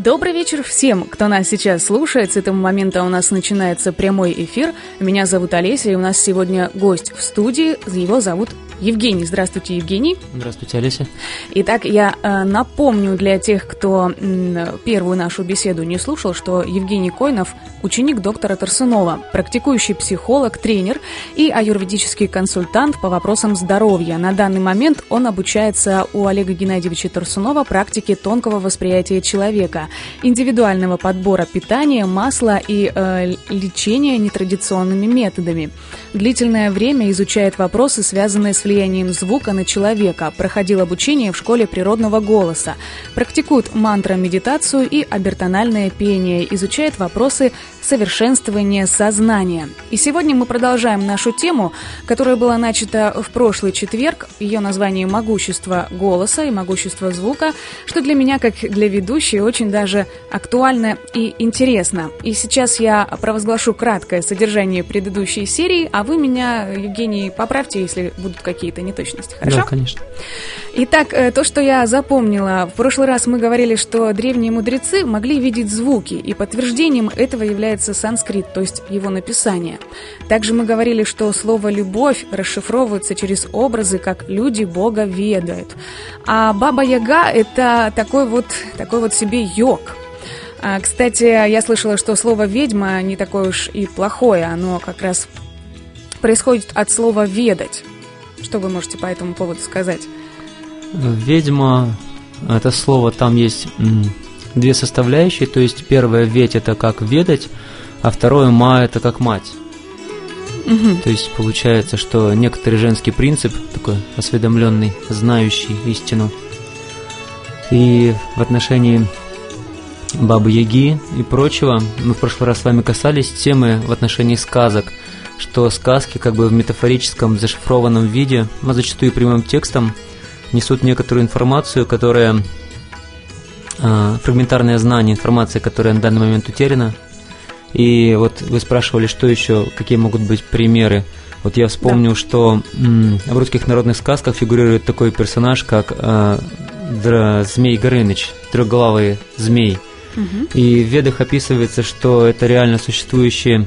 Добрый вечер всем, кто нас сейчас слушает. С этого момента у нас начинается прямой эфир. Меня зовут Олеся, и у нас сегодня гость в студии. Его зовут Евгений. Здравствуйте, Евгений. Здравствуйте, Олеся. Итак, я напомню для тех, кто первую нашу беседу не слушал, что Евгений Койнов – ученик доктора Тарсунова, практикующий психолог, тренер и аюрведический консультант по вопросам здоровья. На данный момент он обучается у Олега Геннадьевича Тарсунова практике тонкого восприятия человека, индивидуального подбора питания, масла и лечения нетрадиционными методами. Длительное время изучает вопросы, связанные с влиянием звука на человека, проходил обучение в школе природного голоса, практикует мантра-медитацию и обертональное пение, изучает вопросы совершенствования сознания. И сегодня мы продолжаем нашу тему, которая была начата в прошлый четверг. Ее название «Могущество голоса» и «Могущество звука», что для меня, как для ведущей, очень даже актуально и интересно. И сейчас я провозглашу краткое содержание предыдущей серии, а вы меня, Евгений, поправьте, если будут какие-то неточности. Хорошо? Да, конечно. Итак, то, что я запомнила. В прошлый раз мы говорили, что древние мудрецы могли видеть звуки, и подтверждением этого является санскрит, то есть его написание. Также мы говорили, что слово «любовь» расшифровывается через образы, как «люди Бога ведают». А Баба-Яга – это такой вот себе йог. Кстати, я слышала, что слово «ведьма» не такое уж и плохое, оно как раз происходит от слова «ведать». Что вы можете по этому поводу сказать? Ведьма – это слово, там есть две составляющие, то есть первое «ведь» – это как «ведать», а второе «ма» – это как «мать». Угу. То есть получается, что некоторый женский принцип, такой осведомленный, знающий истину. И в отношении Бабы-Яги и прочего, мы в прошлый раз с вами касались темы в отношении сказок, что сказки как бы в метафорическом зашифрованном виде, а зачастую прямым текстом, несут некоторую информацию, которая фрагментарное знание, информация, которая на данный момент утеряна. И вот вы спрашивали, что еще, какие могут быть примеры. Вот я вспомнил, да, что в русских народных сказках фигурирует такой персонаж, как Змей Горыныч, трехглавый змей. Угу. И в Ведах описывается, что это реально существующие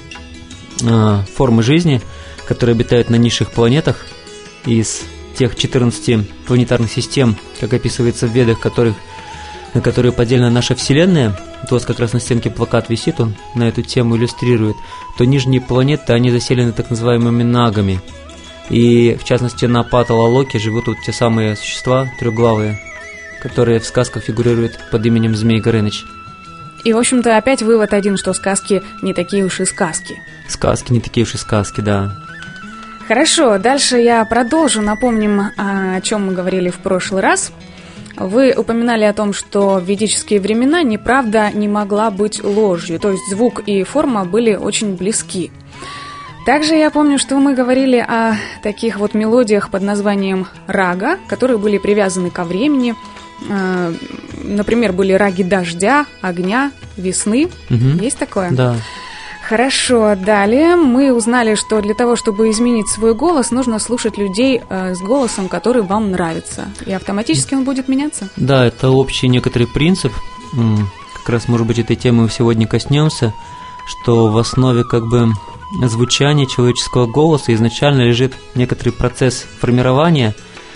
формы жизни, которые обитают на низших планетах из тех 14 планетарных систем, как описывается в Ведах, на которые поделена наша Вселенная. Вот у вас как раз на стенке плакат висит, он на эту тему иллюстрирует. То нижние планеты, они заселены так называемыми нагами. И в частности на Патала-Локе живут вот те самые существа трехглавые, которые в сказках фигурируют под именем Змей Горыныч. И, в общем-то, опять вывод один, что сказки не такие уж и сказки. Сказки не такие уж и сказки, да. Хорошо, дальше я продолжу. Напомним, о чем мы говорили в прошлый раз. Вы упоминали о том, что в ведические времена неправда не могла быть ложью, то есть звук и форма были очень близки. Также я помню, что мы говорили о таких вот мелодиях под названием рага, которые были привязаны ко времени. Например, были раги дождя, огня, весны. Угу. Есть такое? Да. Хорошо, далее мы узнали, что для того, чтобы изменить свой голос, нужно слушать людей с голосом, который вам нравится. И автоматически он будет меняться? Да, это общий некоторый принцип. Как раз, может быть, этой темы мы сегодня коснемся, что в основе как бы звучания человеческого голоса изначально лежит некоторый процесс формирования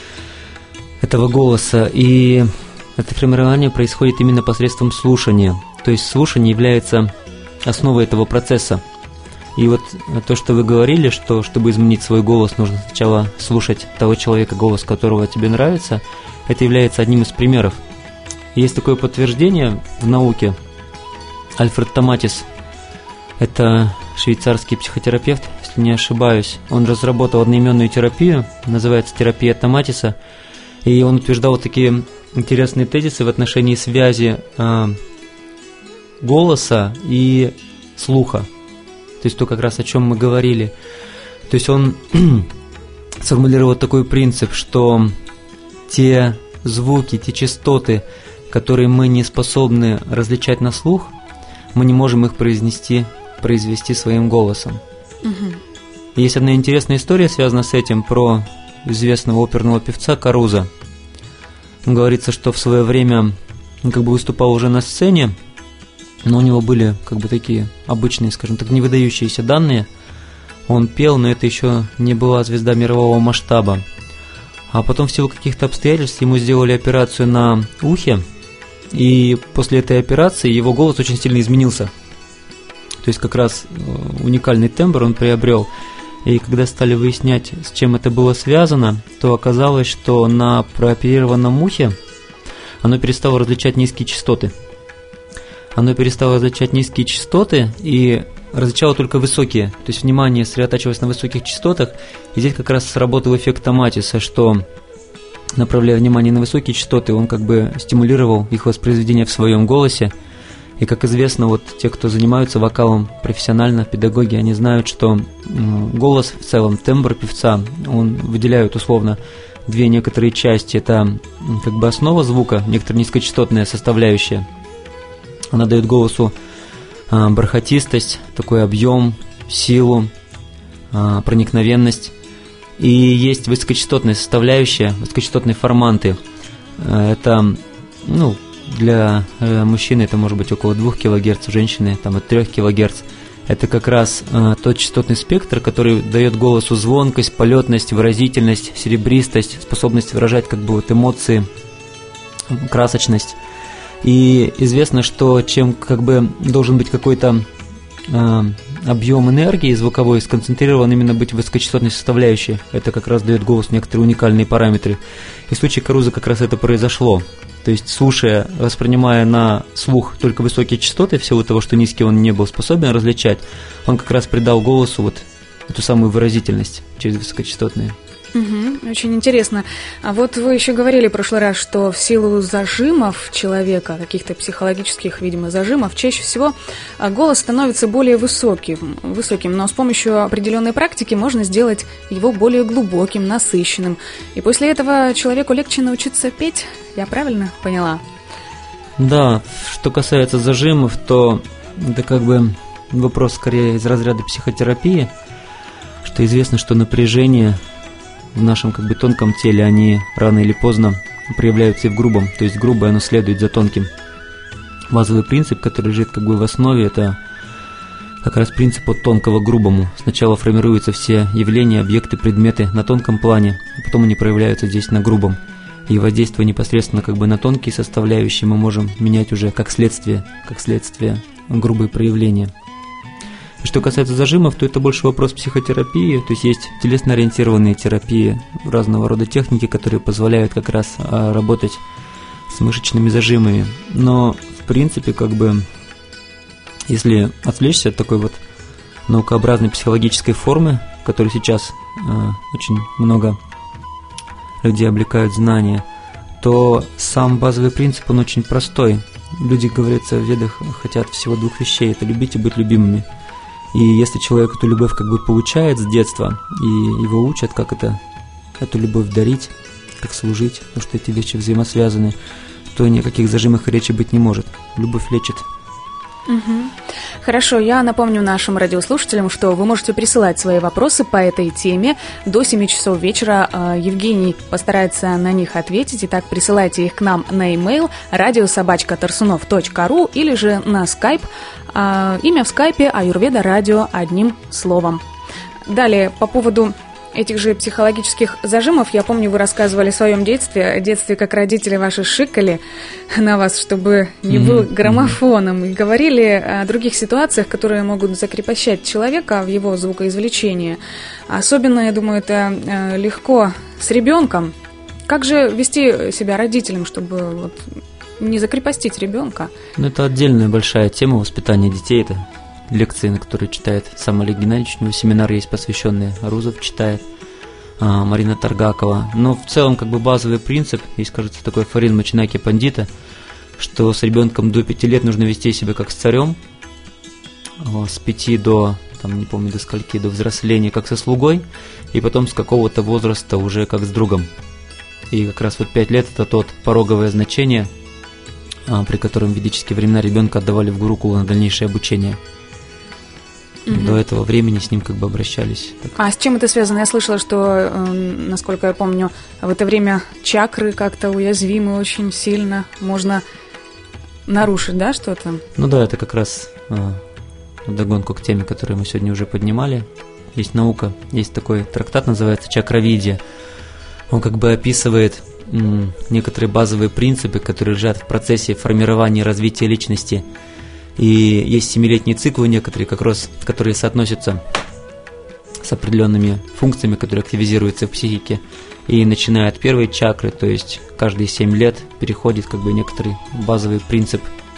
этого голоса. И это формирование происходит именно посредством слушания. То есть слушание является основой этого процесса. И вот то, что вы говорили, что чтобы изменить свой голос, нужно сначала слушать того человека, голос которого тебе нравится, это является одним из примеров. Есть такое подтверждение в науке. Альфред Томатис, это швейцарский психотерапевт, если не ошибаюсь, он разработал одноименную терапию, называется терапия Томатиса, и он утверждал такие интересные тезисы в отношении связи голоса и слуха. То есть то, как раз о чем мы говорили. То есть он сформулировал такой принцип, что те звуки, те частоты, которые мы не способны различать на слух, мы не можем их произвести своим голосом. Угу. Есть одна интересная история, связанная с этим, про известного оперного певца Карузо. Говорится, что в свое время он как бы выступал уже на сцене, но у него были как бы такие обычные, скажем так, невыдающиеся данные. Он пел, но это еще не была звезда мирового масштаба. А потом в силу каких-то обстоятельств ему сделали операцию на ухе, и после этой операции его голос очень сильно изменился. То есть как раз уникальный тембр он приобрел. И когда стали выяснять, с чем это было связано, то оказалось, что на прооперированном ухе оно перестало различать низкие частоты. И различало только высокие. То есть внимание сосредотачивалось на высоких частотах. И здесь как раз сработал эффект Матиса, что, направляя внимание на высокие частоты, он как бы стимулировал их воспроизведение в своем голосе. И, как известно, вот те, кто занимаются вокалом профессионально, педагоги, они знают, что голос в целом, тембр певца, он выделяет условно две некоторые части. Это как бы основа звука, некоторая низкочастотная составляющая. Она дает голосу бархатистость, такой объем, силу, проникновенность. И есть высокочастотная составляющая, высокочастотные форманты. Это, для мужчины это может быть около 2 кГц, у женщины там от 3 кГц. Это как раз тот частотный спектр, который дает голосу звонкость, полетность, выразительность, серебристость, способность выражать как бы вот эмоции, красочность. И известно, что чем как бы должен быть какой-то объем энергии звуковой сконцентрирован именно быть в высокочастотной составляющей. Это как раз дает голосу некоторые уникальные параметры. И в случае Карузо как раз это произошло. То есть, слушая, воспринимая на слух только высокие частоты, в силу того, что низкие он не был способен различать, он как раз придал голосу вот эту самую выразительность через высокочастотные. Угу, очень интересно. А вот вы еще говорили в прошлый раз, что в силу зажимов человека, каких-то психологических, видимо, зажимов, чаще всего голос становится более высоким, но с помощью определенной практики можно сделать его более глубоким, насыщенным. И после этого человеку легче научиться петь, я правильно поняла? Да, что касается зажимов, то это как бы вопрос скорее из разряда психотерапии, что известно, что напряжение в нашем как бы тонком теле, они рано или поздно проявляются и в грубом, то есть грубое оно следует за тонким. Базовый принцип, который лежит как бы в основе, это как раз принцип от тонкого к грубому. Сначала формируются все явления, объекты, предметы на тонком плане, а потом они проявляются здесь на грубом. И воздействуя непосредственно как бы на тонкие составляющие, мы можем менять уже как следствие грубые проявления. Что касается зажимов, то это больше вопрос психотерапии, то есть есть телесно-ориентированные терапии, разного рода техники, которые позволяют как раз работать с мышечными зажимами. Но, в принципе, как бы, если отвлечься от такой вот наукообразной психологической формы, в которой сейчас очень много людей облекают знания, то сам базовый принцип, он очень простой. Люди, говорится, в ведах хотят всего 2 вещей – это любить и быть любимыми. И если человек эту любовь как бы получает с детства, и его учат, как эту любовь дарить, как служить, потому что эти вещи взаимосвязаны, то ни о каких зажимах и речи быть не может. Любовь лечит. Угу. Хорошо, я напомню нашим радиослушателям, что вы можете присылать свои вопросы по этой теме до 7 часов вечера. Евгений постарается на них ответить. Итак, присылайте их к нам на e-mail radio@tarsunov.ru или же на Skype. Имя в скайпе Аюрведа Радио одним словом. Далее, по поводу этих же психологических зажимов, я помню, вы рассказывали в своем детстве, как родители ваши шикали на вас, чтобы не был граммофоном, и говорили о других ситуациях, которые могут закрепощать человека в его звукоизвлечении. Особенно, я думаю, это легко с ребенком. Как же вести себя родителям, чтобы не закрепостить ребенка? Это отдельная большая тема воспитания детей. Это лекции, на которые читает сам Олег Геннадьевич. У него семинар есть посвященный, Арузов читает, Марина Таргакова. Но в целом как бы базовый принцип, есть, кажется, такой афоризм Мачинаки Пандита, что с ребенком до 5 лет нужно вести себя как с царем, с 5 до, не помню до скольки, до взросления как со слугой, и потом с какого-то возраста уже как с другом. И как раз 5 лет это тот пороговое значение, при котором в ведические времена ребенка отдавали в гурукулу на дальнейшее обучение. До этого времени с ним как бы обращались. А с чем это связано? Я слышала, что, насколько я помню, в это время чакры как-то уязвимы очень сильно. Можно нарушить, да, что-то? Ну да, это как раз вдогонку к теме, которую мы сегодня уже поднимали. Есть наука, есть такой трактат, называется «Чакравидия». Он как бы описывает некоторые базовые принципы, которые лежат в процессе формирования и развития личности. И есть 7-летние циклы некоторые, как раз, которые соотносятся с определенными функциями, которые активизируются в психике. И начиная от первой чакры, то есть каждые 7 лет переходит как бы некоторый базовый принцип.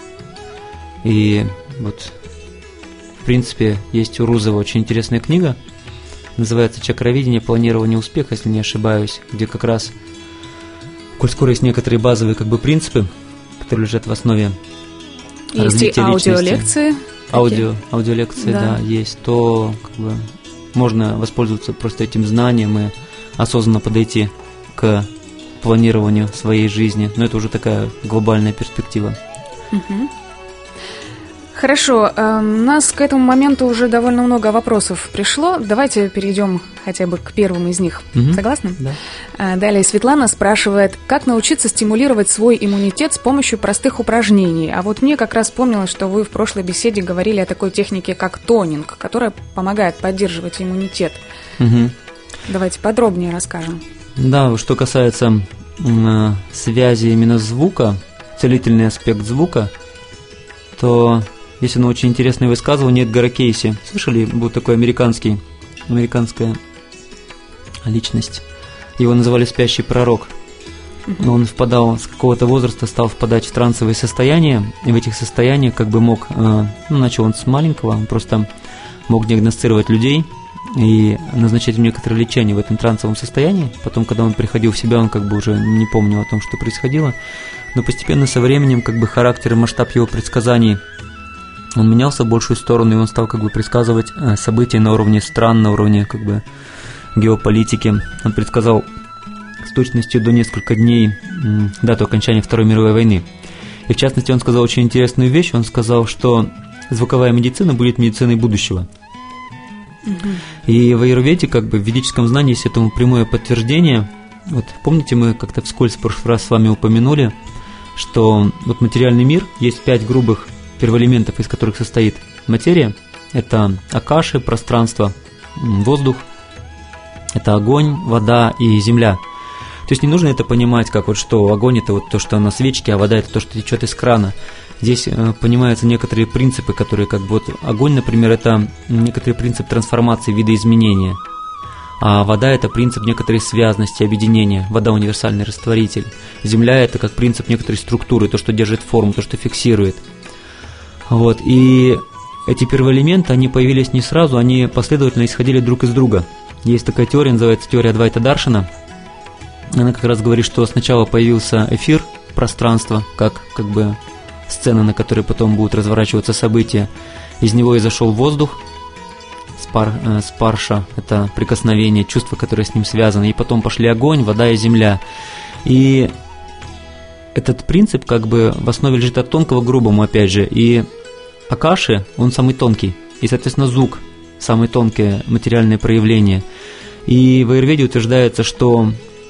И вот в принципе есть у Рузова очень интересная книга, называется «Чакравидение. Планирование успеха», если не ошибаюсь, где как раз, коль скоро есть некоторые базовые как бы принципы, которые лежат в основе развития личности. Есть и аудиолекции. Аудиолекции, да, есть, то как бы можно воспользоваться просто этим знанием и осознанно подойти к планированию своей жизни. Но это уже такая глобальная перспектива. Угу. Хорошо, у нас к этому моменту уже довольно много вопросов пришло. Давайте перейдем хотя бы к первым из них. Угу. Согласны? Да. Далее Светлана спрашивает, как научиться стимулировать свой иммунитет с помощью простых упражнений. А вот мне как раз вспомнилось, что вы в прошлой беседе говорили о такой технике, как тонинг, которая помогает поддерживать иммунитет. Угу. Давайте подробнее расскажем. Да, что касается связи именно звука, целительный аспект звука, то есть одно очень интересное высказывание Эдгара Кейси. Слышали, был такой американская личность. Его называли «спящий пророк». Он впадал с какого-то возраста, стал впадать в трансовые состояния, и в этих состояниях как бы мог, начал он с маленького, он просто мог диагностировать людей и назначать им некоторые лечения в этом трансовом состоянии. Потом, когда он приходил в себя, он как бы уже не помнил о том, что происходило. Но постепенно со временем как бы характер и масштаб его предсказаний он менялся в большую сторону, и он стал как бы предсказывать события на уровне стран, на уровне как бы геополитики. Он предсказал с точностью до нескольких дней дату окончания Второй мировой войны. И в частности он сказал очень интересную вещь. Он сказал, что звуковая медицина будет медициной будущего. И в аюрведе, как бы в ведическом знании, есть этому прямое подтверждение. Вот помните, мы как-то вскользь в прошлый раз с вами упомянули, что вот материальный мир, есть 5 грубых первоэлементов, из которых состоит материя. Это акаши, пространство, воздух, это огонь, вода и земля. То есть не нужно это понимать, как вот что огонь – это вот то, что на свечке, а вода – это то, что течет из крана. Здесь понимаются некоторые принципы, которые как бы вот огонь, например, это некоторый принцип трансформации, видоизменения. А вода – это принцип некоторой связности, объединения. Вода – универсальный растворитель. Земля – это как принцип некоторой структуры, то, что держит форму, то, что фиксирует. Вот. И эти первоэлементы, они появились не сразу, они последовательно исходили друг из друга. Есть такая теория, называется теория Адвайта Даршана. Она как раз говорит, что сначала появился эфир, пространство, как бы сцена, на которой потом будут разворачиваться события. Из него изошел воздух, спарша, это прикосновение, чувство, которое с ним связано. И потом пошли огонь, вода и земля. И этот принцип как бы в основе лежит от тонкого к грубому, опять же. И акаши, он самый тонкий. И, соответственно, звук, самое тонкое материальное проявление. И в аюрведе утверждается, что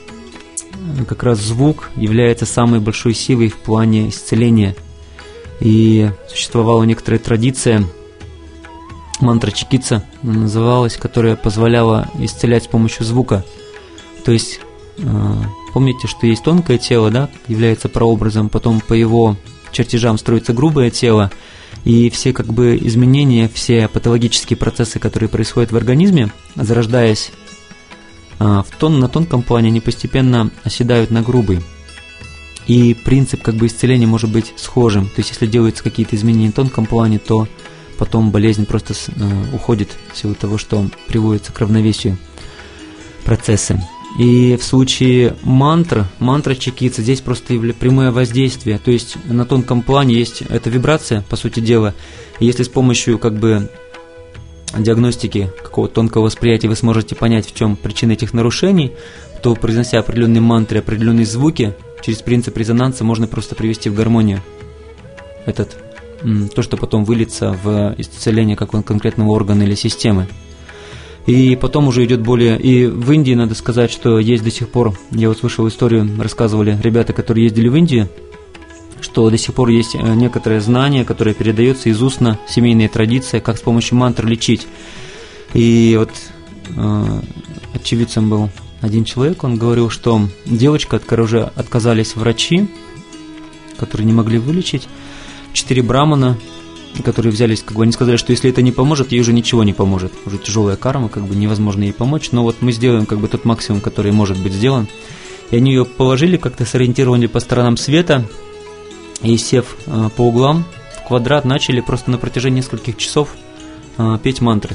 как раз звук является самой большой силой в плане исцеления. И существовала некоторая традиция, мантра чикитса называлась, которая позволяла исцелять с помощью звука. То есть, помните, что есть тонкое тело, да, является прообразом, потом по его чертежам строится грубое тело, и все как бы изменения, все патологические процессы, которые происходят в организме, зарождаясь на тонком плане, они постепенно оседают на грубый. И принцип как бы исцеления может быть схожим. То есть, если делаются какие-то изменения на тонком плане, то потом болезнь просто уходит в силу того, что приводится к равновесию процессы. И в случае мантра чикитса, здесь просто прямое воздействие. То есть, на тонком плане есть эта вибрация, по сути дела. И если с помощью как бы диагностики какого-то тонкого восприятия вы сможете понять, в чем причина этих нарушений, то, произнося определенные мантры, определенные звуки, через принцип резонанса можно просто привести в гармонию то, что потом выльется в исцеление какого-то конкретного органа или системы. И потом уже идет более... И в Индии, надо сказать, что есть до сих пор... Я вот слышал историю, рассказывали ребята, которые ездили в Индию, что что до сих пор есть некоторые знания, которые передаются из устно, семейная традиция, как с помощью мантр лечить. И вот очевидцем был один человек, он говорил, что девочка, от которой уже отказались врачи, которые не могли вылечить, 4 брамана, которые взялись, как бы они сказали, что если это не поможет, ей уже ничего не поможет. Уже тяжелая карма, как бы невозможно ей помочь, но вот мы сделаем как бы тот максимум, который может быть сделан. И они ее положили, как-то сориентировали по сторонам света, и сев по углам в квадрат, начали просто на протяжении нескольких часов петь мантры.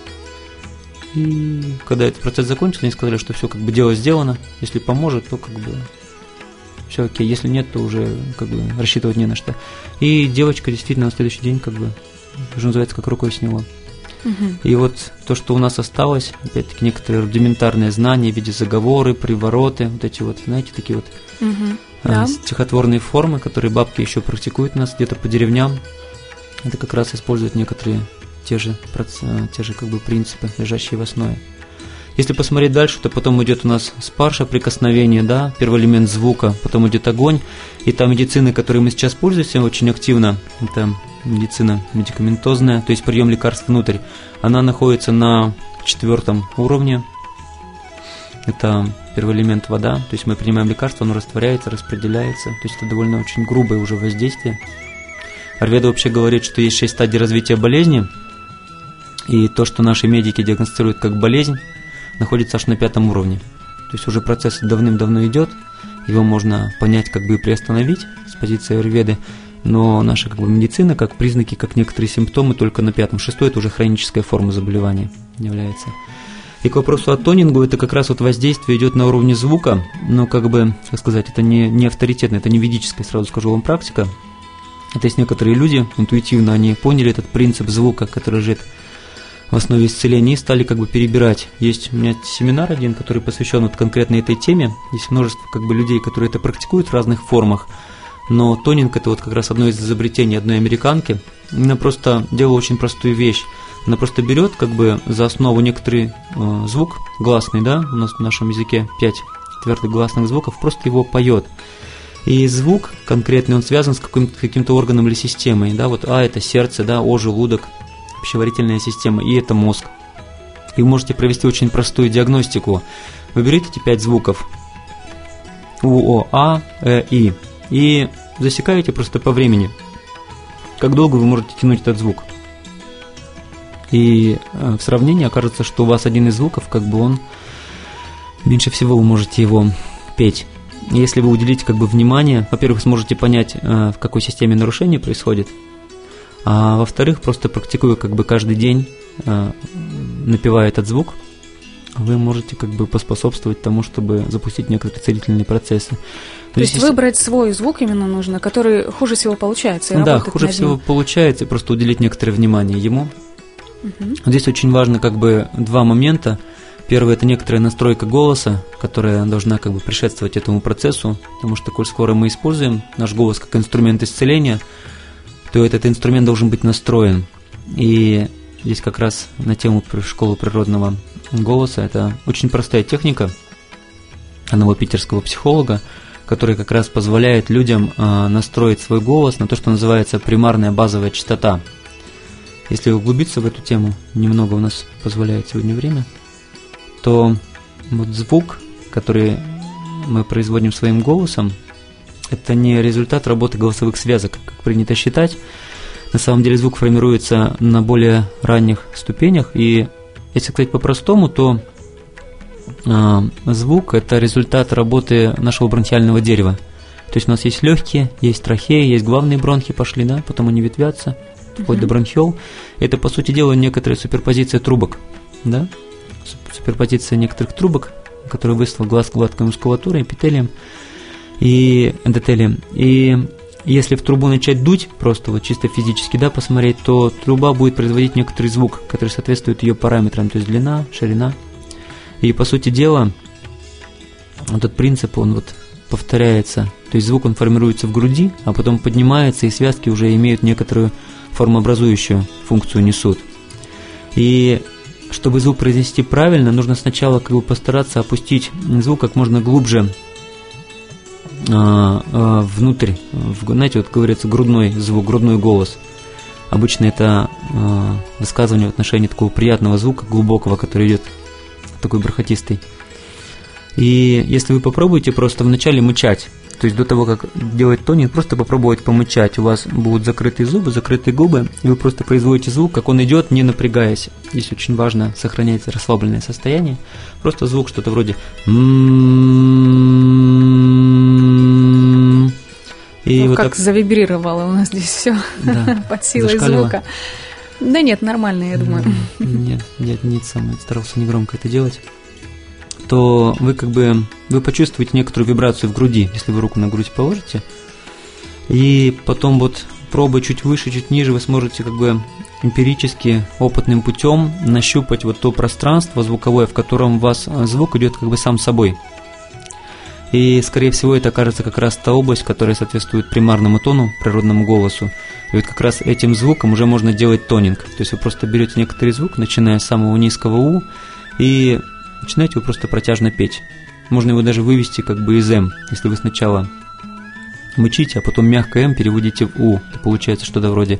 И когда этот процесс закончился, они сказали, что все, как бы дело сделано, если поможет, то как бы все окей, если нет, то уже как бы рассчитывать не на что. И девочка действительно на следующий день, как бы, что называется, как рукой сняло. И вот то, что у нас осталось, опять-таки некоторые рудиментарные знания в виде заговоры, привороты, вот эти вот, знаете, такие вот стихотворные формы, которые бабки еще практикуют у нас где-то по деревням, это как раз используют некоторые те же как бы принципы, лежащие в основе. Если посмотреть дальше, то потом идет у нас спарша, прикосновение, да, первый элемент звука, потом идет огонь, и там медицины, которой мы сейчас пользуемся очень активно, это медицина медикаментозная, то есть прием лекарств внутрь, она находится на 4 уровне, это первый элемент вода, то есть мы принимаем лекарство, оно растворяется, распределяется, то есть это довольно очень грубое уже воздействие. Аюрведа вообще говорит, что есть 6 стадий развития болезни, и то, что наши медики диагностируют как болезнь, находится аж на 5 уровне. То есть уже процесс давным-давно идет, его можно понять, как бы и приостановить с позиции аюрведы, но наша как бы медицина, как признаки, как некоторые симптомы только на 5. 6 это уже хроническая форма заболевания является. И к вопросу о тонингу, это как раз вот воздействие идет на уровне звука, но как бы, как сказать, это не авторитетно, это не ведическая, сразу скажу вам, практика. Это есть некоторые люди, интуитивно они поняли этот принцип звука, который лежит в основе исцеления, и стали как бы перебирать. Есть у меня семинар один, который посвящен вот конкретно этой теме. Есть множество как бы людей, которые это практикуют в разных формах, но тонинг это вот как раз одно из изобретений одной американки. Она просто делала очень простую вещь. Она просто берет как бы за основу некоторый звук гласный, да, у нас в нашем языке 5 твердых гласных звуков, просто его поет. И звук конкретный, он связан с каким-то органом или системой, да, вот это сердце, да, желудок, пищеварительная система, и это мозг. И вы можете провести очень простую диагностику. Вы берете эти 5 звуков У, О, А, И, и засекаете просто по времени, как долго вы можете тянуть этот звук. И в сравнении окажется, что у вас один из звуков, как бы он, меньше всего вы можете его петь. И если вы уделите как бы внимание, во-первых, сможете понять, в какой системе нарушение происходит, а во-вторых, просто практикуя как бы каждый день, напевая этот звук, вы можете как бы поспособствовать тому, чтобы запустить некоторые целительные процессы. То есть выбрать свой звук именно нужно, который хуже всего получается. И да, хуже всего получается, и просто уделить некоторое внимание ему. Здесь очень важно как бы 2 момента. Первый – это некоторая настройка голоса, которая должна как бы предшествовать этому процессу, потому что, коль скоро мы используем наш голос как инструмент исцеления, то этот инструмент должен быть настроен. И здесь как раз на тему школы природного голоса, это очень простая техника одного питерского психолога, которая как раз позволяет людям настроить свой голос на то, что называется примарная базовая частота. Если углубиться в эту тему, немного у нас позволяет сегодня время, то вот звук, который мы производим своим голосом, это не результат работы голосовых связок, как принято считать. На самом деле звук формируется на более ранних ступенях, и если сказать по-простому, то звук – это результат работы нашего бронхиального дерева. То есть у нас есть легкие, есть трахеи, есть главные бронхи пошли, да, потом они ветвятся, вплоть до бронхиол. Это, по сути дела, некоторая суперпозиция трубок, да, суперпозиция некоторых трубок, которые выслал глаз гладкой мускулатурой, эпителием и эндотелием. И если в трубу начать дуть, просто вот чисто физически, да, посмотреть, то труба будет производить некоторый звук, который соответствует ее параметрам, то есть длина, ширина. И, по сути дела, этот принцип, он вот повторяется. То есть звук, он формируется в груди, а потом поднимается, и связки уже имеют некоторую формообразующую функцию, несут. И чтобы звук произнести правильно, нужно сначала как бы постараться опустить звук как можно глубже внутрь, знаете, вот говорится грудной звук, грудной голос. Обычно это высказывание в отношении такого приятного звука, глубокого, который идет такой бархатистый. И если вы попробуете просто вначале мычать, то есть до того, как делать тонинг, просто попробовать помычать. У вас будут закрытые зубы, закрытые губы, и вы просто производите звук, как он идет, не напрягаясь. Здесь очень важно сохранять расслабленное состояние. Просто звук что-то вроде и вот как так завибрировало у нас здесь все под силой звука. Да нет, нормально, я думаю. Нет, старался негромко это делать. То вы вы почувствуете некоторую вибрацию в груди, если вы руку на грудь положите, и потом вот пробуя чуть выше, чуть ниже, вы сможете эмпирически, опытным путем нащупать вот то пространство звуковое, в котором у вас звук идет сам собой. И, скорее всего, это окажется как раз та область, которая соответствует примарному тону, природному голосу. И вот как раз этим звуком уже можно делать тонинг. То есть вы просто берете некоторый звук, начиная с самого низкого «у», и начинаете его просто протяжно петь. Можно его даже вывести из «м». Если вы сначала мычите, а потом мягко «м» переводите в «у». Это получается что-то вроде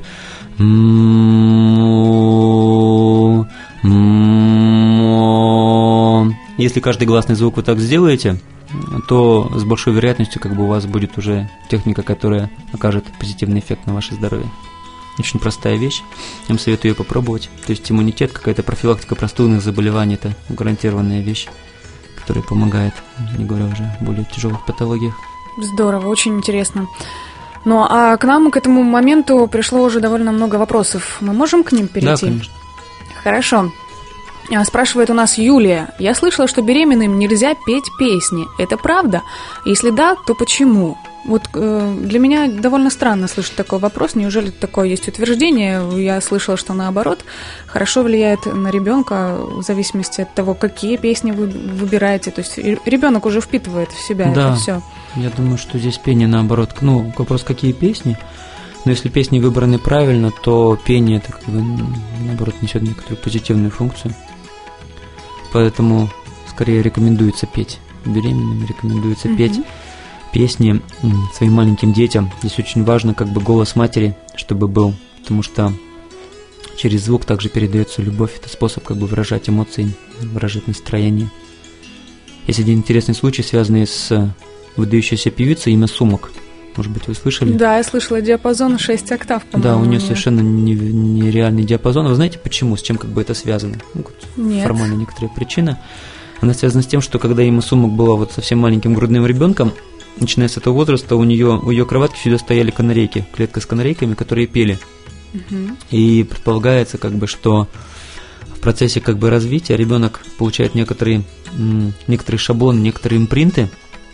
Если каждый гласный звук вы так сделаете, то с большой вероятностью у вас будет уже техника, которая окажет позитивный эффект на ваше здоровье. Очень простая вещь, я вам советую ее попробовать. То есть иммунитет, какая-то профилактика простудных заболеваний – это гарантированная вещь, которая помогает, не говоря уже о более тяжелых патологиях. Здорово, очень интересно. Ну, а к нам к этому моменту пришло уже довольно много вопросов. Мы можем к ним перейти? Да, конечно. Хорошо. Спрашивает у нас Юлия. Я слышала, что беременным нельзя петь песни. Это правда? Если да, то почему? Вот для меня довольно странно слышать такой вопрос. Неужели такое есть утверждение? Я слышала, что наоборот, хорошо влияет на ребенка в зависимости от того, какие песни вы выбираете. То есть ребенок уже впитывает в себя это все. Я думаю, что здесь пение наоборот. Вопрос, какие песни? Но если песни выбраны правильно, то пение это наоборот несет некоторую позитивную функцию. Поэтому скорее рекомендуется петь беременным, рекомендуется петь песни своим маленьким детям. Здесь очень важно голос матери, чтобы был, потому что через звук также передается любовь. Это способ выражать эмоции, выражать настроение. Есть один интересный случай, связанный с выдающейся певицей, имя Сумок. Может быть, вы слышали? Да, я слышала диапазон 6 октав, по-моему. Да, у нее совершенно нереальный диапазон. Вы знаете почему? С чем это связано? Нет. Формально некоторая причина. Она связана с тем, что когда Има Сумок была совсем маленьким грудным ребенком, начиная с этого возраста, у ее кроватки всегда стояли канарейки, клетка с канарейками, которые пели. И предполагается, что в процессе развития ребенок получает некоторые шаблоны, некоторые импринты.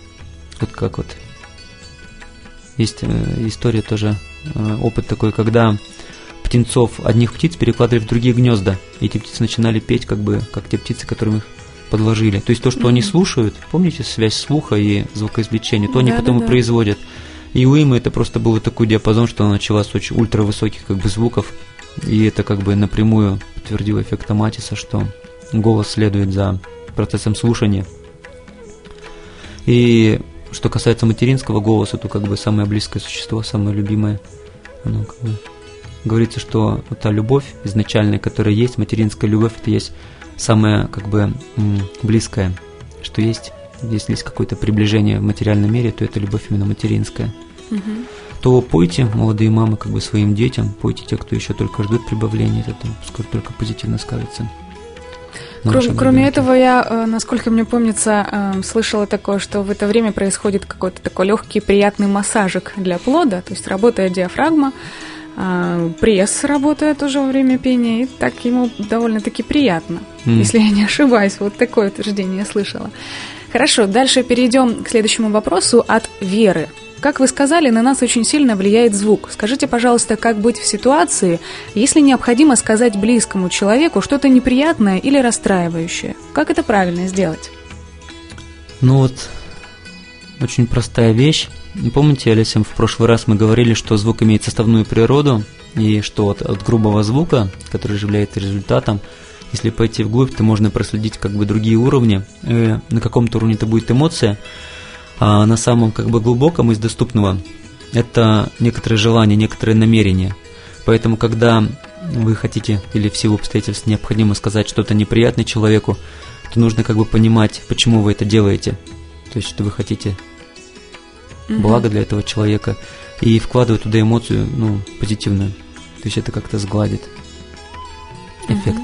Есть история тоже, опыт такой, когда одних птиц перекладывали в другие гнезда, и эти птицы начинали петь, как те птицы, которым их подложили. То есть то, что они слушают, помните связь слуха и звукоизвлечения, то они потом и производят. И у Имы это просто был такой диапазон, что она начала с очень ультравысоких звуков, и это напрямую подтвердило эффект Матиса, что голос следует за процессом слушания. И что касается материнского голоса, то самое близкое существо, самое любимое, оно говорится, что та любовь изначальная, которая есть, материнская любовь, это есть самое близкое, что есть. Если есть какое-то приближение в материальном мире, то это любовь именно материнская. То пойте, молодые мамы, своим детям, пойте те, кто еще только ждут прибавления, это скоро только позитивно скажется. Кроме этого, я, насколько мне помнится, слышала такое, что в это время происходит какой-то такой легкий, приятный массажик для плода, то есть работает диафрагма, пресс работает уже во время пения, и так ему довольно-таки приятно, если я не ошибаюсь. Вот такое утверждение я слышала. Хорошо, дальше перейдем к следующему вопросу от Веры. Как вы сказали, на нас очень сильно влияет звук. Скажите, пожалуйста, как быть в ситуации, если необходимо сказать близкому человеку что-то неприятное или расстраивающее? Как это правильно сделать? Очень простая вещь. Помните, Олеся, в прошлый раз мы говорили, что звук имеет составную природу, и что от грубого звука, который же является результатом, если пойти вглубь, то можно проследить другие уровни. На каком-то уровне это будет эмоция, А на самом как бы глубоком из доступного это некоторые желания, некоторые намерения. Поэтому, когда вы хотите или в силу обстоятельств необходимо сказать что-то неприятное человеку, то нужно как бы понимать, почему вы это делаете. То есть, что вы хотите благо для этого человека и вкладывать туда эмоцию, позитивную. То есть это как-то сгладит эффект.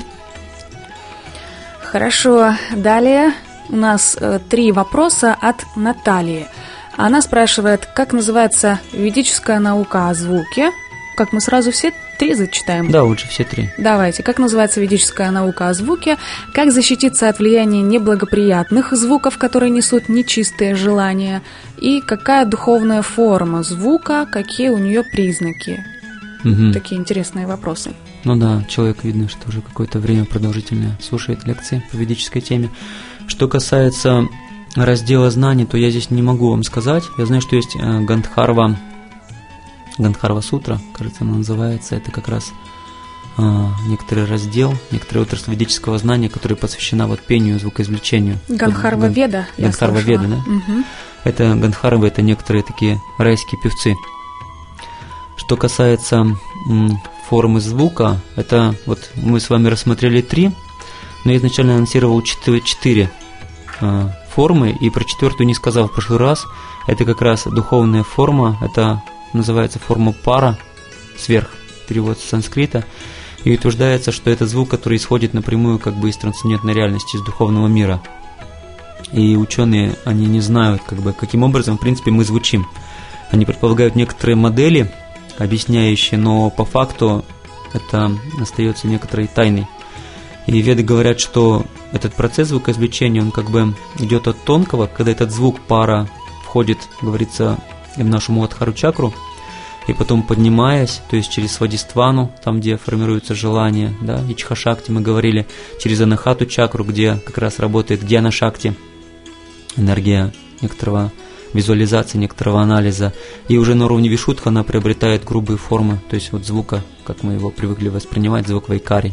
Хорошо. Далее у нас 3 вопроса от Натальи. Она спрашивает, как называется ведическая наука о звуке. Как мы сразу все 3 зачитаем? Да, лучше все 3. Давайте. Как называется ведическая наука о звуке? Как защититься от влияния неблагоприятных звуков, которые несут нечистые желания? И какая духовная форма звука? Какие у нее признаки? Такие интересные вопросы. Ну да, человек, видно, что уже какое-то время продолжительное слушает лекции по ведической теме. Что касается раздела знаний, то я здесь не могу вам сказать. Я знаю, что есть Гандхарва Сутра, кажется, она называется. Это как раз некоторый раздел, некоторая отрасль ведического знания, которая посвящена пению и звукоизвлечению. Гандхарва Веда. Гандхарва Веда, да? Это Гандхарвы, это некоторые такие райские певцы. Что касается формы звука, это мы с вами рассмотрели 3, но я изначально анонсировал 4 формы, и про 4-ю не сказал в прошлый раз. Это как раз духовная форма, это называется форма пара, сверх, перевод с санскрита, и утверждается, что это звук, который исходит напрямую как бы из трансцендентной реальности, из духовного мира. И ученые, они не знают, каким образом, в принципе, мы звучим. Они предполагают некоторые модели, объясняющие, но по факту это остается некоторой тайной. И веды говорят, что этот процесс звукоизвлечения, он как бы идет от тонкого, когда этот звук пара входит, говорится, в нашу Муладхару чакру, и потом поднимаясь, то есть через Свадиствану, там, где формируется желание, да, и Чха-шакти мы говорили, через Анахату чакру, где как раз работает Гьяна-шакти, энергия некоторого визуализации, некоторого анализа, и уже на уровне Вишудха она приобретает грубые формы, то есть звука, как мы его привыкли воспринимать, звук вайкари.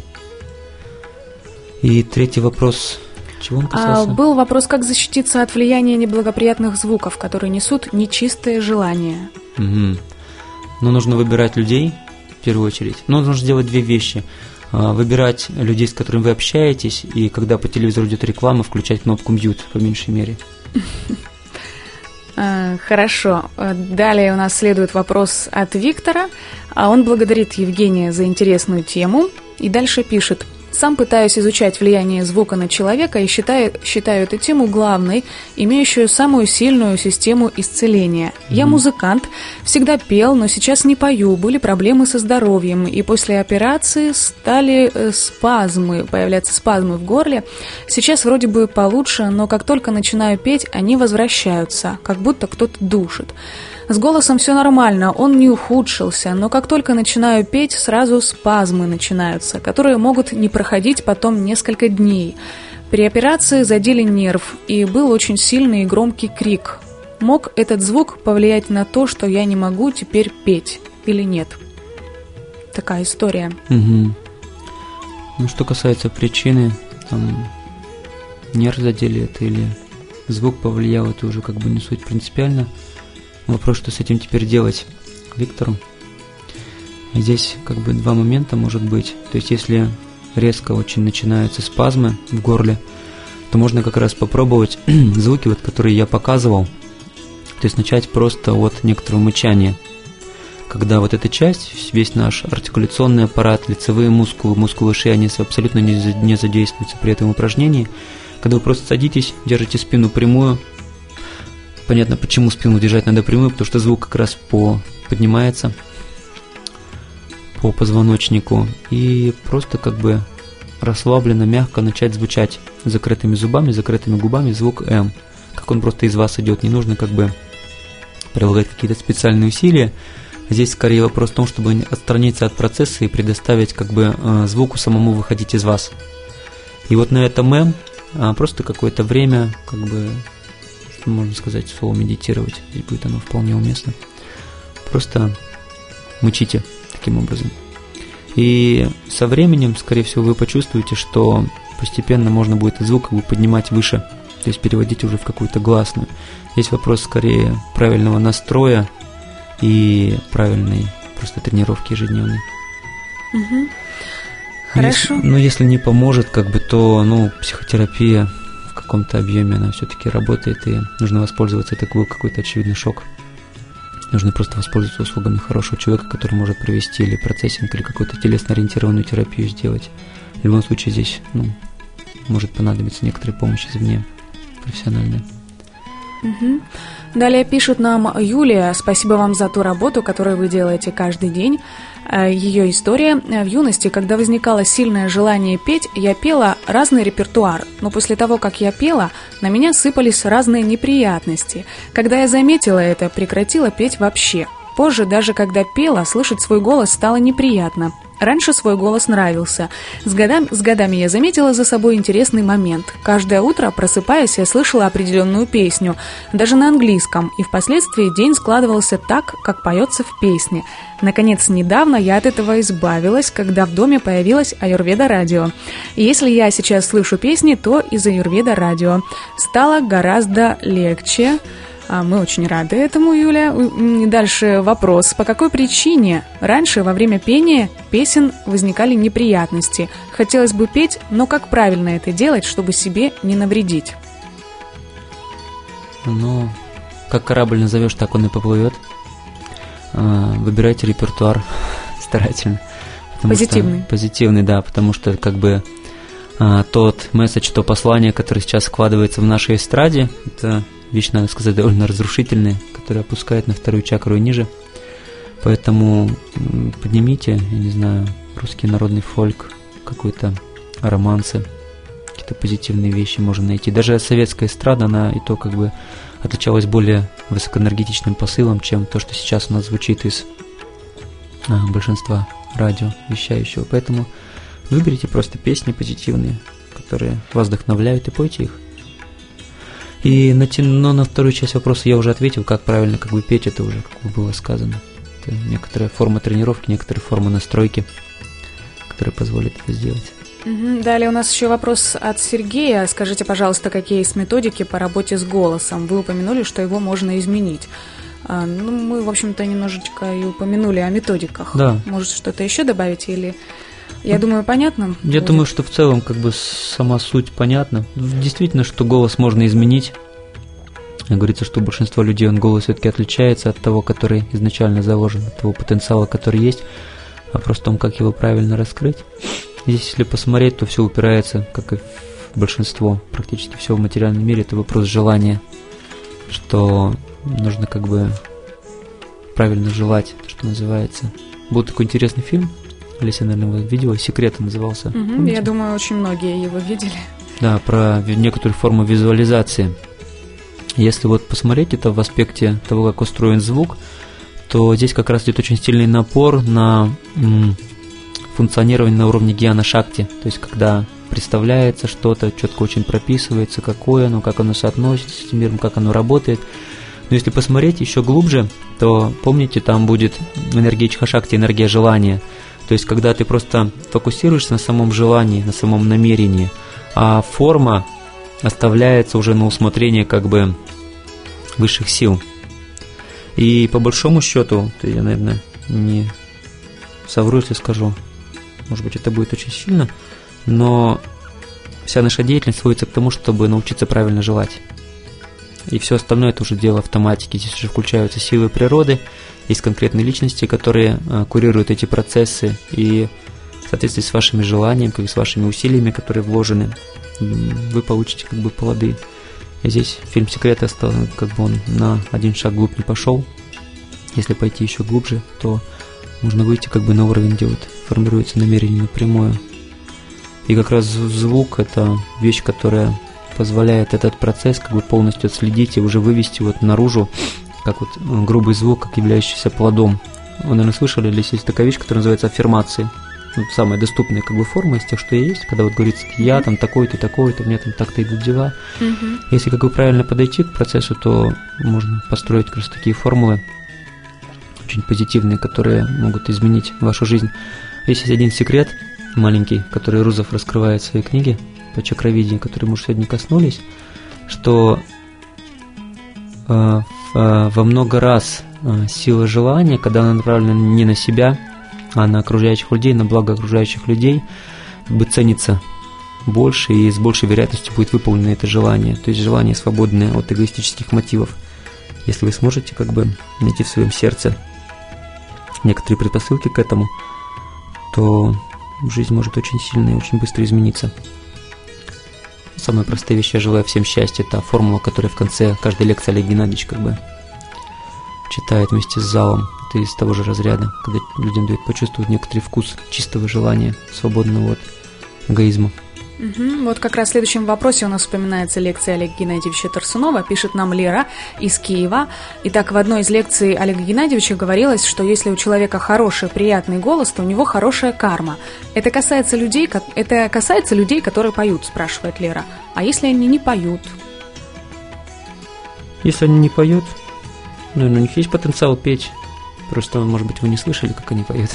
И 3-й вопрос, чего он касался? Был вопрос, как защититься от влияния неблагоприятных звуков, которые несут нечистые желания. Нужно выбирать людей, в первую очередь. Нужно сделать 2 вещи. Выбирать людей, с которыми вы общаетесь, и когда по телевизору идет реклама, включать кнопку «Мьют» по меньшей мере. Хорошо. Далее у нас следует вопрос от Виктора. Он благодарит Евгения за интересную тему и дальше пишет. Сам пытаюсь изучать влияние звука на человека и считаю эту тему главной, имеющую самую сильную систему исцеления. Я музыкант, всегда пел, но сейчас не пою, были проблемы со здоровьем, и после операции стали появляться спазмы в горле. Сейчас вроде бы получше, но как только начинаю петь, они возвращаются, как будто кто-то душит. С голосом все нормально, он не ухудшился, но как только начинаю петь, сразу спазмы начинаются, которые могут не проходить потом несколько дней. При операции задели нерв, и был очень сильный и громкий крик. Мог этот звук повлиять на то, что я не могу теперь петь, или нет? Такая история. Что касается причины, нерв задели это или звук повлиял, это уже как бы не суть принципиально. Вопрос, что с этим теперь делать Виктору. Здесь как бы 2 момента может быть. То есть если резко очень начинаются спазмы в горле, то можно как раз попробовать звуки, которые я показывал. То есть начать просто от некоторого мычания. Когда эта часть, весь наш артикуляционный аппарат, лицевые мускулы шеи, они абсолютно не задействуются при этом упражнении. Когда вы просто садитесь, держите спину прямую. Понятно, почему спину держать надо прямую, потому что звук как раз поднимается по позвоночнику. И просто как бы расслабленно, мягко начать звучать закрытыми зубами, закрытыми губами звук М. Как он просто из вас идет. Не нужно как бы прилагать какие-то специальные усилия. Здесь скорее вопрос в том, чтобы отстраниться от процесса и предоставить как бы звуку самому выходить из вас. И на этом М просто какое-то время как бы, можно сказать, слово медитировать, здесь будет оно вполне уместно. Просто мычите таким образом. И со временем, скорее всего, вы почувствуете, что постепенно можно будет звук поднимать выше. То то есть переводить уже в какую-то гласную. Здесь вопрос скорее правильного настроя и правильной просто тренировки ежедневной. Угу. Хорошо. Если не поможет, то психотерапия в каком-то объеме, она все-таки работает, и нужно воспользоваться. Это был какой-то очевидный шок. Нужно просто воспользоваться услугами хорошего человека, который может провести или процессинг, или какую-то телесно-ориентированную терапию сделать. В любом случае здесь может понадобиться некоторая помощь извне, профессиональная. Угу. Далее пишет нам Юлия: спасибо вам за ту работу, которую вы делаете каждый день. Ее история: в юности, когда возникало сильное желание петь, я пела разный репертуар, но после того, как я пела, на меня сыпались разные неприятности. Когда я заметила это, прекратила петь вообще. Позже, даже когда пела, слышать свой голос стало неприятно. Раньше свой голос нравился. С годами я заметила за собой интересный момент. Каждое утро, просыпаясь, я слышала определенную песню, даже на английском, и впоследствии день складывался так, как поется в песне. Наконец, недавно я от этого избавилась, когда в доме появилось Аюрведа радио. И если я сейчас слышу песни, то из Аюрведа радио. Стало гораздо легче. Мы очень рады этому, Юля. Дальше вопрос. По какой причине раньше во время пения песен возникали неприятности? Хотелось бы петь, но как правильно это делать, чтобы себе не навредить? Как корабль назовешь, так он и поплывет. Выбирайте репертуар старательно. Позитивный. Позитивный, да, потому что тот месседж, то послание, которое сейчас складывается в нашей эстраде, это вещь, надо сказать, довольно разрушительная, которая опускает на вторую чакру и ниже. Поэтому поднимите, я не знаю, русский народный фольк, какой-то романсы, какие-то позитивные вещи можно найти. Даже советская эстрада, она и то отличалась более высокоэнергетичным посылом, чем то, что сейчас у нас звучит из большинства радио вещающего. Поэтому выберите просто песни позитивные, которые вас вдохновляют, и пойте их. Но на вторую часть вопроса я уже ответил, как правильно петь, это уже было сказано. Это некоторая форма тренировки, некоторая форма настройки, которая позволит это сделать. Далее у нас еще вопрос от Сергея. Скажите, пожалуйста, какие есть методики по работе с голосом? Вы упомянули, что его можно изменить. Мы, в общем-то, немножечко и упомянули о методиках. Да. Может, что-то еще добавить или... Я думаю, понятно? Я думаю, что в целом сама суть понятна. Действительно, что голос можно изменить. Говорится, что у большинства людей голос все-таки отличается от того, который изначально заложен, от того потенциала, который есть. Вопрос в том, как его правильно раскрыть. Здесь, если посмотреть, то все упирается, как и в большинство, практически все в материальном мире, это вопрос желания, что нужно правильно желать, что называется. Был такой интересный фильм, Алиса, наверное, его видела, «Секреты» назывался. Я думаю, очень многие его видели. Да, про некоторую форму визуализации. Если посмотреть это в аспекте того, как устроен звук, то здесь как раз идет очень сильный напор на функционирование на уровне гьяна-шакти. То есть, когда представляется что-то, четко очень прописывается, какое оно, как оно соотносится с этим миром, как оно работает. Но если посмотреть еще глубже, то, помните, там будет энергия Ичха-шакти, энергия желания. То есть, когда ты просто фокусируешься на самом желании, на самом намерении, а форма оставляется уже на усмотрение высших сил. И по большому счету, я, наверное, не совру, если скажу, может быть, это будет очень сильно, но вся наша деятельность сводится к тому, чтобы научиться правильно желать. И все остальное – это уже дело автоматики. Здесь уже включаются силы природы, есть конкретные личности, которые курируют эти процессы, и в соответствии с вашими желаниями, с вашими усилиями, которые вложены, вы получите плоды. И здесь фильм «Секреты» он на один шаг глубь не пошел. Если пойти еще глубже, то можно выйти на уровень, где формируется намерение напрямую. И как раз звук – это вещь, которая позволяет этот процесс полностью отследить и уже вывести наружу, как грубый звук, как являющийся плодом. Вы, наверное, слышали, или есть такая вещь, которая называется аффирмации. Самая доступная форма из тех, что есть, когда говорится, я такой-то, такой-то, у меня так-то идут дела. Если правильно подойти к процессу, то можно построить как раз такие формулы, очень позитивные, которые могут изменить вашу жизнь. Есть один секрет маленький, который Рузов раскрывает в своей книге по чакровидению, который мы уже сегодня коснулись. что во много раз сила желания, когда она направлена не на себя, а на окружающих людей, на благо окружающих людей, как бы ценится больше и с большей вероятностью будет выполнено это желание. То есть желание свободное от эгоистических мотивов. Если вы сможете как бы найти в своем сердце некоторые предпосылки к этому, то жизнь может очень сильно и очень быстро измениться. Самые простые вещи. Я желаю всем счастья. Это формула, которая в конце каждой лекции Олег Геннадьевич как бы читает вместе с залом. Это из того же разряда, когда людям дают почувствовать некоторый вкус чистого желания, свободного от эгоизма. Вот как раз в следующем вопросе у нас вспоминается лекция Олега Геннадьевича Тарсунова. Пишет нам Лера из Киева. Итак, в одной из лекций Олега Геннадьевича говорилось, что если у человека хороший, приятный голос, то у него хорошая карма. Это касается людей, которые поют, спрашивает Лера. А если они не поют? Если они не поют, у них есть потенциал петь. Просто, может быть, вы не слышали, как они поют.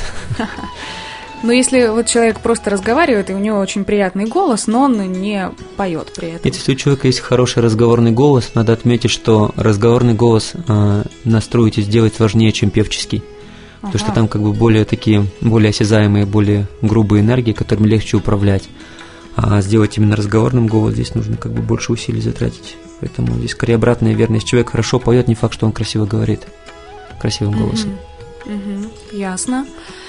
Но если вот человек просто разговаривает, и у него очень приятный голос, но он не поет при этом. Если у человека есть хороший разговорный голос, надо отметить, что разговорный голос настроить и сделать сложнее, чем певческий. Потому что там как бы более осязаемые, более грубые энергии, которыми легче управлять. А сделать именно разговорным голос здесь нужно как бы больше усилий затратить. Поэтому здесь скорее обратная верность. Человек хорошо поет, не факт, что он красиво говорит. Красивым голосом. Ясно.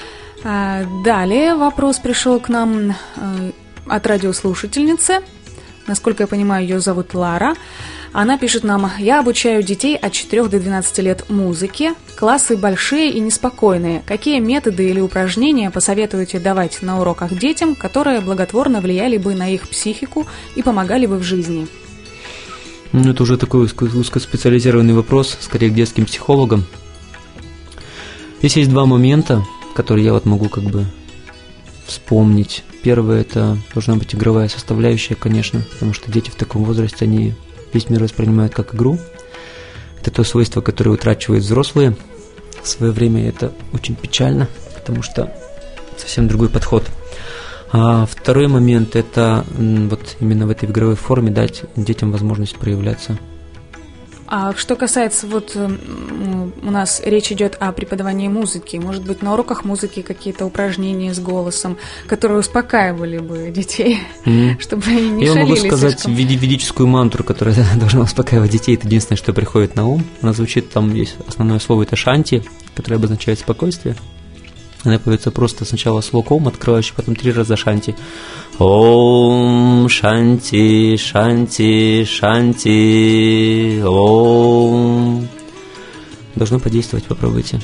Далее вопрос пришел к нам от радиослушательницы. Насколько я понимаю, ее зовут Лара. Она пишет нам: «Я обучаю детей от 4 до 12 лет музыке. Классы большие и неспокойные. Какие методы или упражнения посоветуете давать на уроках детям, которые благотворно влияли бы на их психику и помогали бы в жизни?» Это уже такой узкоспециализированный вопрос, скорее к детским психологам. Здесь есть два момента, которые я вот могу как бы вспомнить. Первое – это должна быть игровая составляющая, конечно, потому что дети в таком возрасте, они весь мир воспринимают как игру. Это то свойство, которое утрачивают взрослые в свое время, и это очень печально, потому что совсем другой подход. А второй момент – это вот именно в этой игровой форме дать детям возможность проявляться. А что касается, вот у нас речь идет о преподавании музыки. Может быть, на уроках музыки какие-то упражнения с голосом, которые успокаивали бы детей, чтобы они не шалили. Я могу сказать ведическую мантру, которая должна успокаивать детей. Это единственное, что приходит на ум. Она звучит, там есть основное слово, это шанти, которое обозначает спокойствие. Она поется просто сначала слогом, открывающий, потом 3 раза шанти. Ом, шанти, шанти, шанти, ом. Должно подействовать, попробуйте.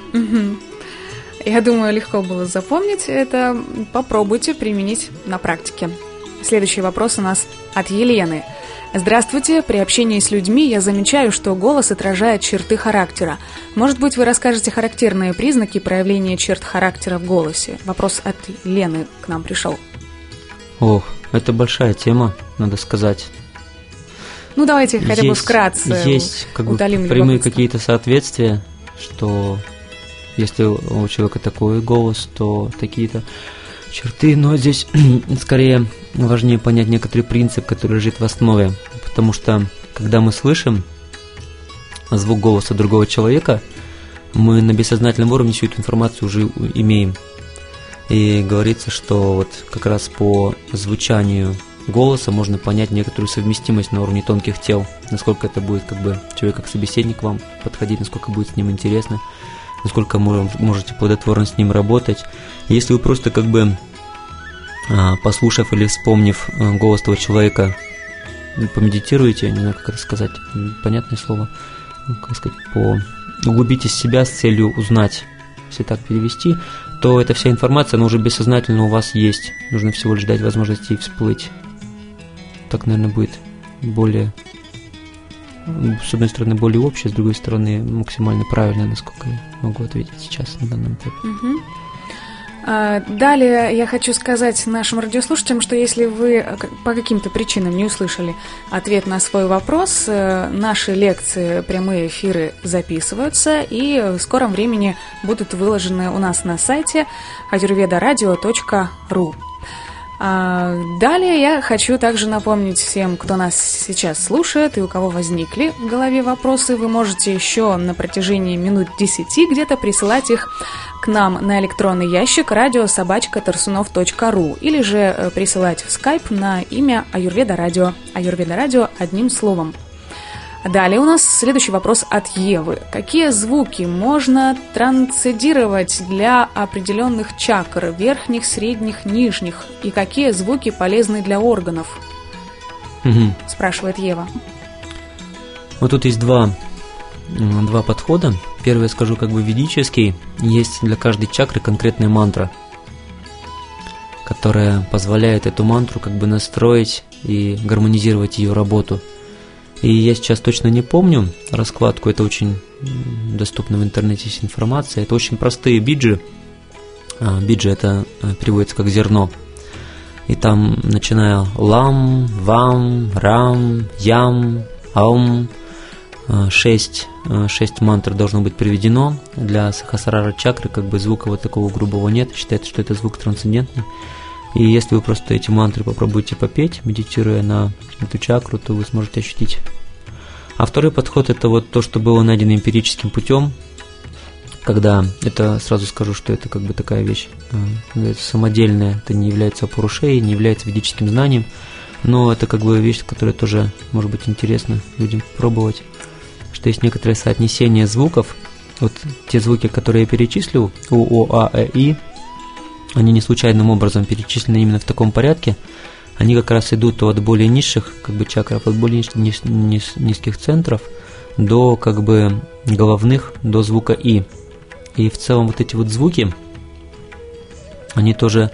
Я думаю, легко было запомнить это. Попробуйте применить на практике. Следующий вопрос у нас от Елены. Здравствуйте. При общении с людьми я замечаю, что голос отражает черты характера. Может быть, вы расскажете характерные признаки проявления черт характера в голосе? Вопрос от Лены к нам пришел. Ох, это большая тема, надо сказать. Ну, давайте хотя бы вкратце. Есть как бы прямые какие-то соответствия, что если у человека такой голос, то такие-то черты, но здесь скорее важнее понять некоторый принцип, который лежит в основе, потому что когда мы слышим звук голоса другого человека, мы на бессознательном уровне всю эту информацию уже имеем. И говорится, что вот как раз по звучанию голоса можно понять некоторую совместимость на уровне тонких тел, насколько это будет как бы человек как собеседник вам подходить, насколько будет с ним интересно, насколько можете плодотворно с ним работать. Если вы просто как бы послушав или вспомнив голос того человека, помедитируете, я не знаю, как это сказать, понятное слово, как сказать, углубитесь в себя с целью узнать, если так перевести, то эта вся информация, она уже бессознательно у вас есть. Нужно всего лишь дать возможность ей всплыть. Так, наверное, будет более, с одной стороны, более общее, с другой стороны, максимально правильно, насколько я могу ответить сейчас на данном этапе. Далее я хочу сказать нашим радиослушателям, что если вы по каким-то причинам не услышали ответ на свой вопрос, наши лекции, прямые эфиры записываются и в скором времени будут выложены у нас на сайте ayurvedaradio.ru. Далее я хочу также напомнить всем, кто нас сейчас слушает и у кого возникли в голове вопросы, вы можете еще на протяжении минут 10 где-то присылать их к нам на электронный ящик radio@tarsunov.ru или же присылать в скайп на имя Аюрведа Радио. Аюрведа Радио одним словом. Далее у нас следующий вопрос от Евы. Какие звуки можно трансцендировать для определенных чакр, верхних, средних, нижних? И какие звуки полезны для органов? Спрашивает Ева. Вот тут есть два подхода. Первый, я скажу, как бы ведический. Есть для каждой чакры конкретная мантра, которая позволяет эту мантру как бы настроить и гармонизировать ее работу. И я сейчас точно не помню раскладку, это очень доступна в интернете есть информация. Это очень простые биджи. Биджи это переводится как зерно. И там, начиная лам, вам, рам, ям, аум, 6 мантр должно быть приведено. Для сахасрара чакры как бы звука вот такого грубого нет. Считается, что это звук трансцендентный. И если вы просто эти мантры попробуете попеть, медитируя на эту чакру, то вы сможете ощутить. А второй подход – это вот то, что было найдено эмпирическим путем, когда, это сразу скажу, что это как бы такая вещь самодельная, это не является апурушей, не является ведическим знанием, но это как бы вещь, которая тоже может быть интересна людям пробовать, что есть некоторое соотнесение звуков, вот те звуки, которые я перечислил, У, О, А, Э, И, они не случайным образом перечислены именно в таком порядке, они как раз идут от более низших как бы чакров, от более низких центров до как бы головных, до звука И. И в целом вот эти вот звуки, они тоже,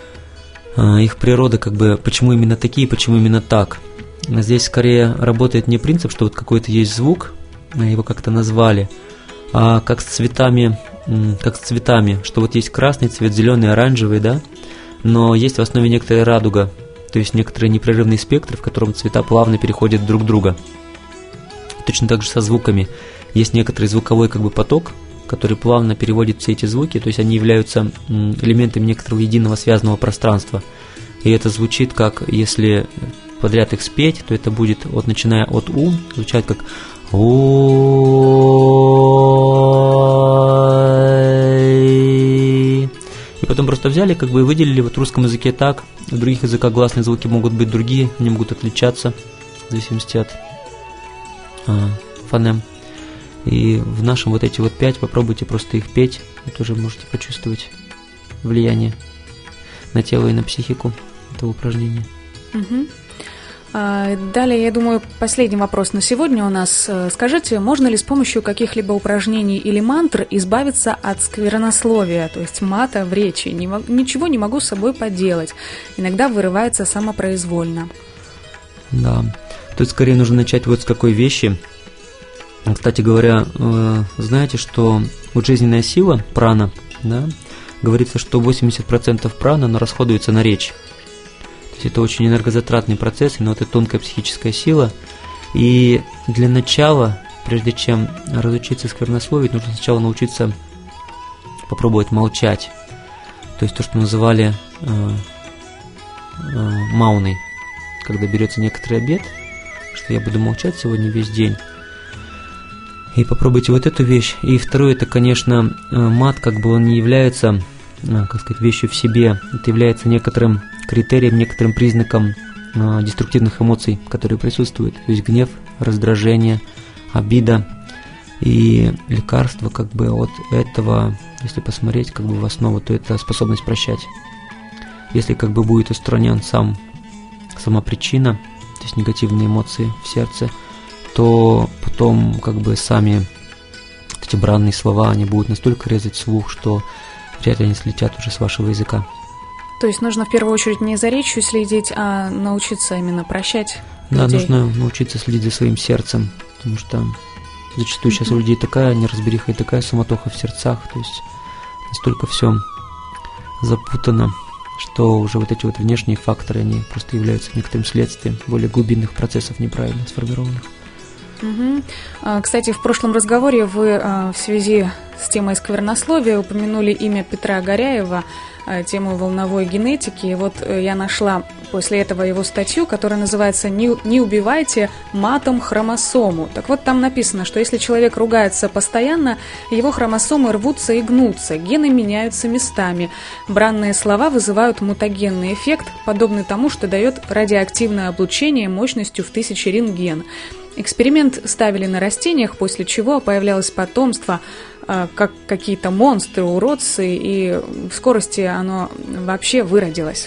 их природа как бы, почему именно такие, почему именно так. Здесь скорее работает не принцип, что вот какой-то есть звук, его как-то назвали, а как с цветами, что вот есть красный цвет, зеленый, оранжевый, да, но есть в основе некоторая радуга, то есть некоторый непрерывный спектр, в котором цвета плавно переходят друг в друга. Точно так же со звуками. Есть некоторый звуковой как бы поток, который плавно переводит все эти звуки, то есть они являются элементами некоторого единого связанного пространства. И это звучит как, если подряд их спеть, то это будет, вот начиная от У, звучать как И потом просто взяли, как бы и выделили вот в русском языке так, в других языках гласные звуки могут быть другие, они могут отличаться в зависимости от фонем. И в нашем вот эти вот 5 попробуйте просто их петь, вы тоже можете почувствовать влияние на тело и на психику этого упражнения. Далее, я думаю, последний вопрос на сегодня у нас. Скажите, можно ли с помощью каких-либо упражнений или мантр избавиться от сквернословия, то есть мата в речи? Ничего не могу с собой поделать. Иногда вырывается самопроизвольно. Да, тут скорее нужно начать вот с какой вещи. Кстати говоря, знаете, что вот жизненная сила, прана, да, говорится, что 80% праны, она расходуется на речь. Это очень энергозатратный процесс, но это тонкая психическая сила. И для начала, прежде чем разучиться сквернословить, нужно сначала научиться попробовать молчать. То есть то, что называли мауной, когда берется некоторый обет, что я буду молчать сегодня весь день. И попробуйте вот эту вещь. И второе, это, конечно, мат, как бы он не является, как сказать, вещью в себе. Это является некоторым критерием, некоторым признаком деструктивных эмоций, которые присутствуют. То есть гнев, раздражение, обида. И лекарство как бы от этого, если посмотреть как бы в основу, то это способность прощать. Если как бы будет устранен сама причина, то есть негативные эмоции в сердце, то потом как бы сами эти бранные слова, они будут настолько резать слух, что вряд ли они слетят уже с вашего языка. То есть нужно в первую очередь не за речью следить, а научиться именно прощать людей. Да, нужно научиться следить за своим сердцем, потому что зачастую сейчас у людей такая неразбериха и такая суматоха в сердцах, то есть настолько все запутано, что уже вот эти вот внешние факторы, они просто являются некоторым следствием более глубинных процессов неправильно сформированных. Кстати, в прошлом разговоре вы в связи с темой сквернословия упомянули имя Петра Горяева, тему волновой генетики. И вот я нашла после этого его статью, которая называется «Не убивайте матом хромосому». Так вот, там написано, что если человек ругается постоянно, его хромосомы рвутся и гнутся, гены меняются местами. Бранные слова вызывают мутагенный эффект, подобный тому, что дает радиоактивное облучение мощностью в 1000 рентген. Эксперимент ставили на растениях, после чего появлялось потомство, как какие-то монстры, уродцы, и в скорости оно вообще выродилось.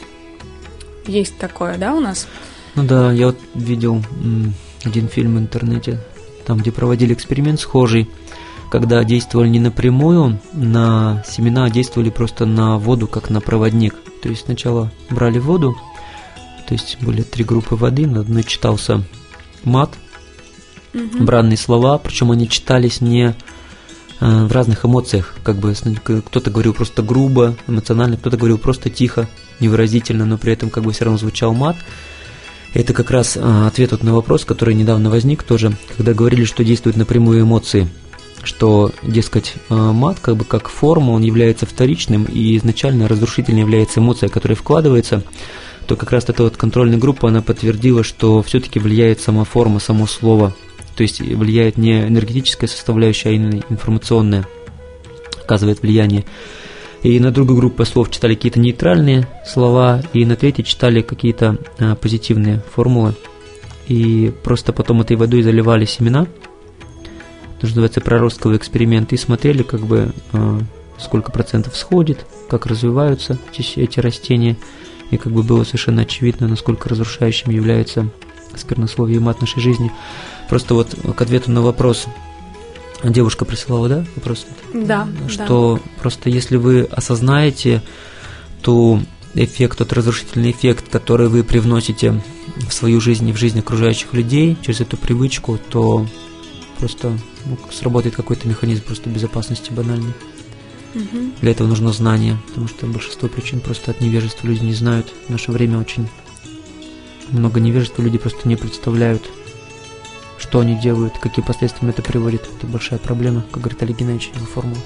Есть такое, да, у нас? Ну да, я вот видел один фильм в интернете, там, где проводили эксперимент схожий, когда действовали не напрямую на семена, а действовали просто на воду, как на проводник. То есть сначала брали воду, то есть были 3 группы воды, на одной читался мат, бранные слова, причем они читались не в разных эмоциях, как бы кто-то говорил просто грубо, эмоционально, кто-то говорил просто тихо, невыразительно, но при этом как бы все равно звучал мат. Это как раз ответ вот на вопрос, который недавно возник тоже, когда говорили, что действуют напрямую эмоции, что, дескать, мат как бы как форма, он является вторичным, и изначально разрушительной является эмоция, которая вкладывается, то как раз эта вот контрольная группа, она подтвердила, что все-таки влияет сама форма, само слово, то есть влияет не энергетическая составляющая, а именно информационная, оказывает влияние. И на другую группу слов читали какие-то нейтральные слова, и на третьей читали какие-то позитивные формулы. И просто потом этой водой заливали семена, это называется проростковый эксперимент, и смотрели, как бы, сколько процентов сходит, как развиваются эти растения. И как бы было совершенно очевидно, насколько разрушающим является сквернословие и мат нашей жизни. Просто вот к ответу на вопрос, девушка присылала, да, вопрос? Да. Что просто если вы осознаете тот эффект, тот разрушительный эффект, который вы привносите в свою жизнь и в жизнь окружающих людей через эту привычку, то просто сработает какой-то механизм просто безопасности банальный. Для этого нужно знание, потому что большинство причин просто от невежества люди не знают. В наше время очень много невежества, люди просто не представляют, что они делают, какие последствия это приводит. Это большая проблема, как говорит Олег Геннадьевич, его формула.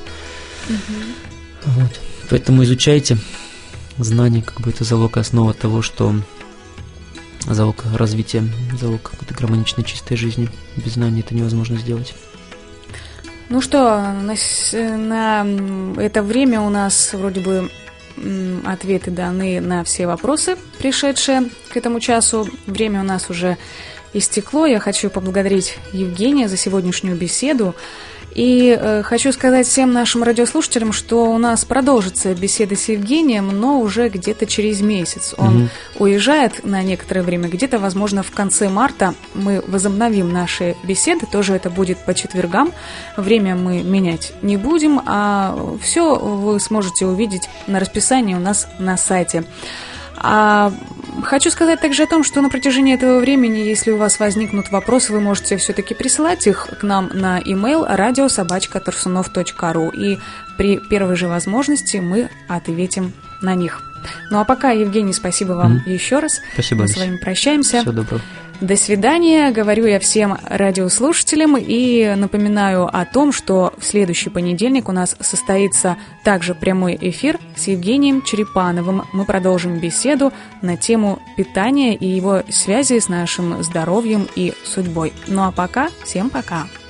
Вот. Поэтому изучайте. Знание, как бы, это залог, основа того, что залог развития, залог какой-то гармоничной, чистой жизни. Без знания это невозможно сделать. Ну что, на это время у нас вроде бы ответы даны на все вопросы, пришедшие к этому часу. Время у нас уже истекло. Я хочу поблагодарить Евгения за сегодняшнюю беседу. И хочу сказать всем нашим радиослушателям, что у нас продолжится беседа с Евгением, но уже где-то через месяц. Он уезжает на некоторое время, где-то, возможно, в конце марта мы возобновим наши беседы. Тоже это будет по четвергам. Время мы менять не будем, а все вы сможете увидеть на расписании у нас на сайте. А хочу сказать также о том, что на протяжении этого времени, если у вас возникнут вопросы, вы можете все-таки присылать их к нам на e-mail radio@tarsunov.ru, и при первой же возможности мы ответим на них. Ну а пока, Евгений, спасибо вам еще раз. Спасибо. Мы с вами прощаемся. Всего доброго. До свидания, говорю я всем радиослушателям, и напоминаю о том, что в следующий понедельник у нас состоится также прямой эфир с Евгением Черепановым. Мы продолжим беседу на тему питания и его связи с нашим здоровьем и судьбой. Ну а пока, всем пока!